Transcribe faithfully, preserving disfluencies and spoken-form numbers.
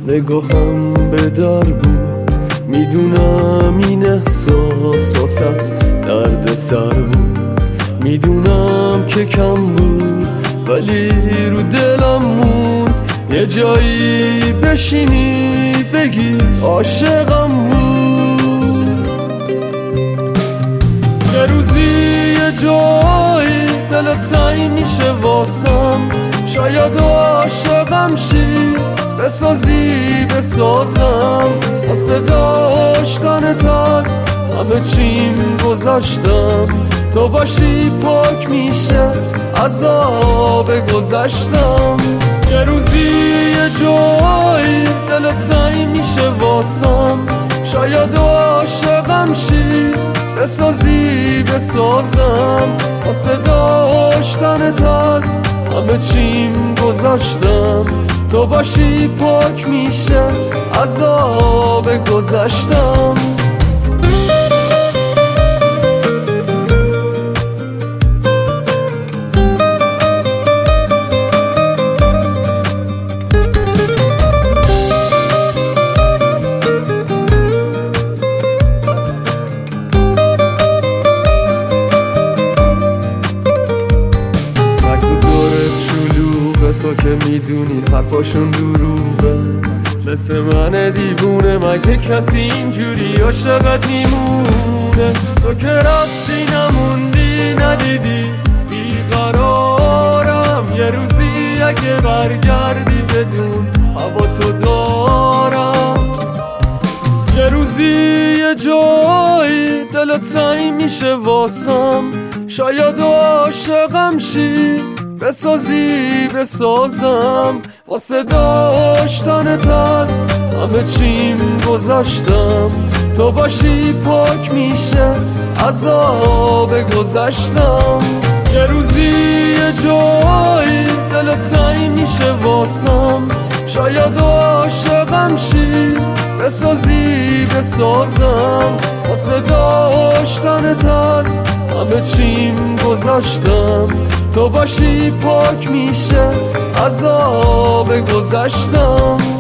نگاهم به در بود، میدونم این احساس واسط درد سر بود، میدونم که کم بود ولی رو دلم موند یه جایی بشینی بگی عاشقم بود. یه روزی یه جایی دلت تنگ میشه واسم، شاید عاشقم شی بسازی بسازم، واسه داشتنت از همه چیم گذاشتم، تو باشی پاک میشه عذاب گذشتم. یه روزی یه جایی دلت تنگ میشه واسم، شاید عاشقم شی بسازی بسازم، واسه داشتنت از همه چیم گذاشتم، تو باشی پاک میشه عذاب گذشتم. تو که میدونی حرفاشون دروغه، مثل من دیوونه مگه کسی اینجوری عاشقت میمونه؟ تو که رفتی نموندی ندیدی بیقرارم، یه روزی اگه برگردی بدون هوا تو دارم. یه روزی یه جایی دلت تنگ میشه واسم، شاید عاشقم شی بسازی بسازم، واسه داشتنت از همه چیم گذاشتم، تو باشی پاک میشه عذاب گذشتم. یه روزی یه جایی دلت تنگ میشه واسم، شاید عاشقم شی بسازی بسازم، واسه داشتنت از همه چیم گذاشتم، تو باشی پاک میشه عذاب گذشتم.